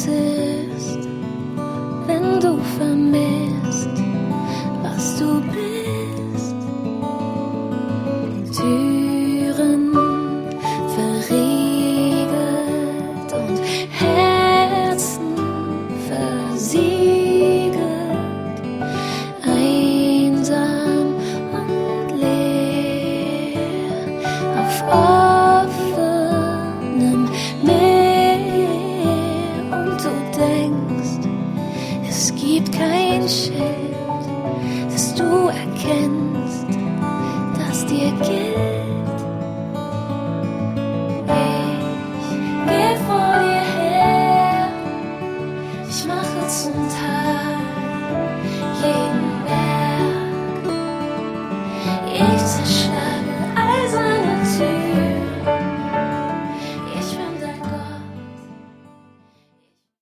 es ist, wenn du vermisst, was du bist. Türen verriegelt und Herzen versiegelt, einsam und leer auf offenem Meer. Und du denkst, es gibt kein Schild, das du erkennst, das dir gilt. Ich geh vor dir her, ich mache zum Tag jeden Berg, ich zerschlage